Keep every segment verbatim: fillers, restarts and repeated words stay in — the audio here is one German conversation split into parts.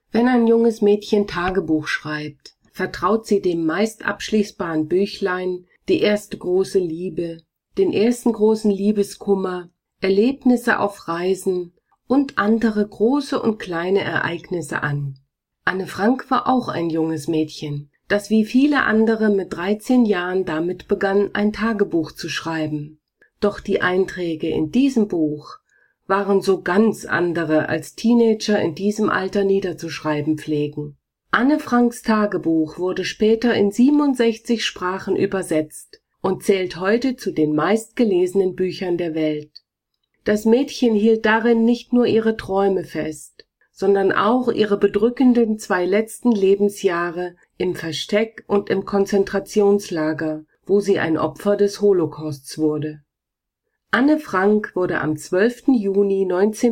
Wenn ein junges Mädchen Tagebuch schreibt, vertraut sie dem meist abschließbaren Büchlein die erste große Liebe, den ersten großen Liebeskummer, Erlebnisse auf Reisen und andere große und kleine Ereignisse an. Anne Frank war auch ein junges Mädchen, das wie viele andere mit dreizehn Jahren damit begann, ein Tagebuch zu schreiben. Doch die Einträge in diesem Buch waren so ganz andere, als Teenager in diesem Alter niederzuschreiben pflegen. Anne Franks Tagebuch wurde später in siebenundsechzig Sprachen übersetzt und zählt heute zu den meistgelesenen Büchern der Welt. Das Mädchen hielt darin nicht nur ihre Träume fest, sondern auch ihre bedrückenden zwei letzten Lebensjahre im Versteck und im Konzentrationslager, wo sie ein Opfer des Holocausts wurde. Anne Frank wurde am zwölften Juni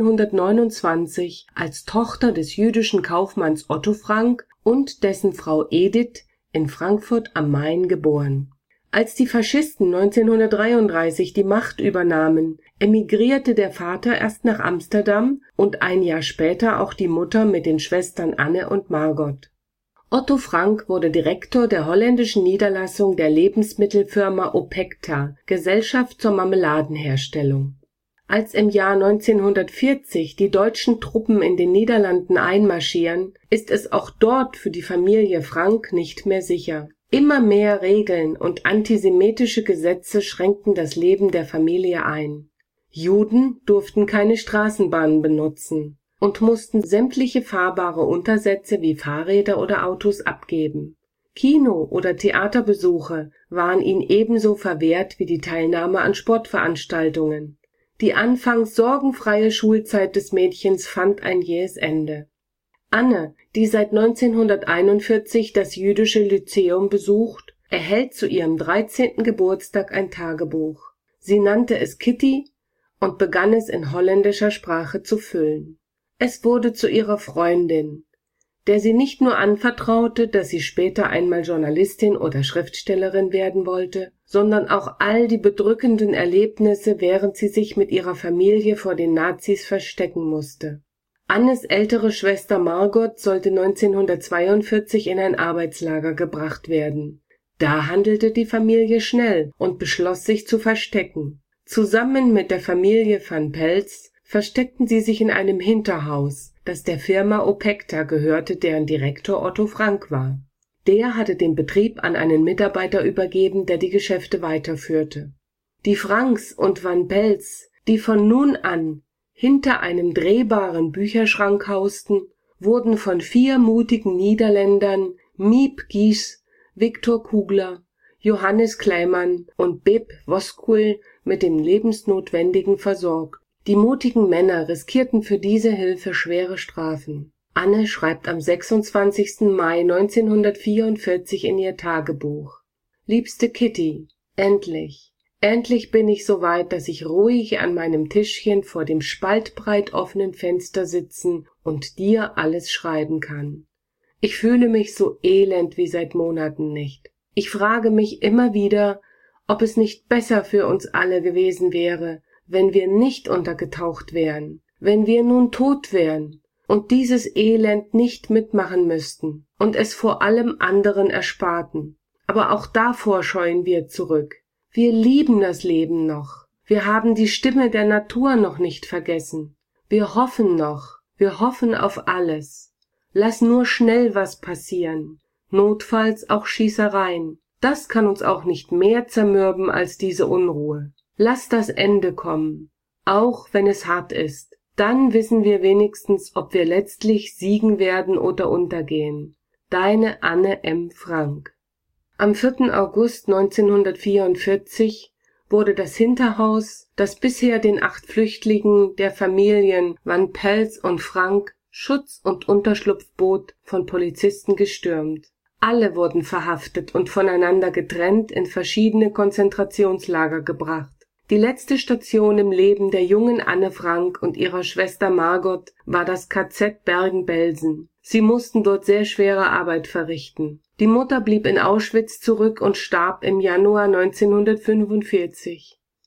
neunzehnhundertneunundzwanzig als Tochter des jüdischen Kaufmanns Otto Frank und dessen Frau Edith in Frankfurt am Main geboren. Als die Faschisten neunzehnhundertdreiunddreißig die Macht übernahmen, emigrierte der Vater erst nach Amsterdam und ein Jahr später auch die Mutter mit den Schwestern Anne und Margot. Otto Frank wurde Direktor der holländischen Niederlassung der Lebensmittelfirma Opekta, Gesellschaft zur Marmeladenherstellung. Als im Jahr neunzehnhundertvierzig die deutschen Truppen in den Niederlanden einmarschieren, ist es auch dort für die Familie Frank nicht mehr sicher. Immer mehr Regeln und antisemitische Gesetze schränkten das Leben der Familie ein. Juden durften keine Straßenbahnen benutzen und mussten sämtliche fahrbare Untersätze wie Fahrräder oder Autos abgeben. Kino- oder Theaterbesuche waren ihnen ebenso verwehrt wie die Teilnahme an Sportveranstaltungen. Die anfangs sorgenfreie Schulzeit des Mädchens fand ein jähes Ende. Anne, die seit neunzehnhunderteinundvierzig das jüdische Lyzeum besucht, erhält zu ihrem dreizehnten Geburtstag ein Tagebuch. Sie nannte es Kitty und begann es in holländischer Sprache zu füllen. Es wurde zu ihrer Freundin, der sie nicht nur anvertraute, dass sie später einmal Journalistin oder Schriftstellerin werden wollte, sondern auch all die bedrückenden Erlebnisse, während sie sich mit ihrer Familie vor den Nazis verstecken musste. Annes ältere Schwester Margot sollte neunzehnhundertzweiundvierzig in ein Arbeitslager gebracht werden. Da handelte die Familie schnell und beschloss, sich zu verstecken. Zusammen mit der Familie van Peltz versteckten sie sich in einem Hinterhaus, das der Firma Opekta gehörte, deren Direktor Otto Frank war. Der hatte den Betrieb an einen Mitarbeiter übergeben, der die Geschäfte weiterführte. Die Franks und van Peltz, die von nun an hinter einem drehbaren Bücherschrank hausten, wurden von vier mutigen Niederländern, Miep Gies, Viktor Kugler, Johannes Kleiman und Beb Woskul, mit dem Lebensnotwendigen versorgt. Die mutigen Männer riskierten für diese Hilfe schwere Strafen. Anne schreibt am sechsundzwanzigsten Mai neunzehnhundertvierundvierzig in ihr Tagebuch: Liebste Kitty, endlich, endlich bin ich so weit, dass ich ruhig an meinem Tischchen vor dem spaltbreit offenen Fenster sitzen und dir alles schreiben kann. Ich fühle mich so elend wie seit Monaten nicht. Ich frage mich immer wieder, ob es nicht besser für uns alle gewesen wäre, wenn wir nicht untergetaucht wären, wenn wir nun tot wären und dieses Elend nicht mitmachen müssten und es vor allem anderen ersparten. Aber auch davor scheuen wir zurück. Wir lieben das Leben noch. Wir haben die Stimme der Natur noch nicht vergessen. Wir hoffen noch. Wir hoffen auf alles. Lass nur schnell was passieren. Notfalls auch Schießereien. Das kann uns auch nicht mehr zermürben als diese Unruhe. Lass das Ende kommen, auch wenn es hart ist. Dann wissen wir wenigstens, ob wir letztlich siegen werden oder untergehen. Deine Anne M. Frank. Am vierten August neunzehnhundertvierundvierzig wurde das Hinterhaus, das bisher den acht Flüchtlingen der Familien van Peltz und Frank Schutz und Unterschlupf bot, von Polizisten gestürmt. Alle wurden verhaftet und voneinander getrennt in verschiedene Konzentrationslager gebracht. Die letzte Station im Leben der jungen Anne Frank und ihrer Schwester Margot war das K Z Bergen-Belsen. Sie mussten dort sehr schwere Arbeit verrichten. Die Mutter blieb in Auschwitz zurück und starb im Januar neunzehnhundertfünfundvierzig.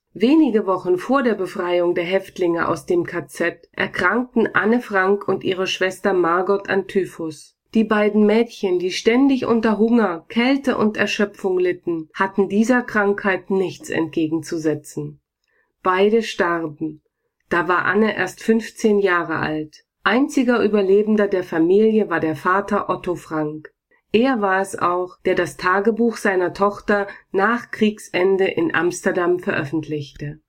Wenige Wochen vor der Befreiung der Häftlinge aus dem K Z erkrankten Anne Frank und ihre Schwester Margot an Typhus. Die beiden Mädchen, die ständig unter Hunger, Kälte und Erschöpfung litten, hatten dieser Krankheit nichts entgegenzusetzen. Beide starben. Da war Anne erst fünfzehn Jahre alt. Einziger Überlebender der Familie war der Vater Otto Frank. Er war es auch, der das Tagebuch seiner Tochter nach Kriegsende in Amsterdam veröffentlichte.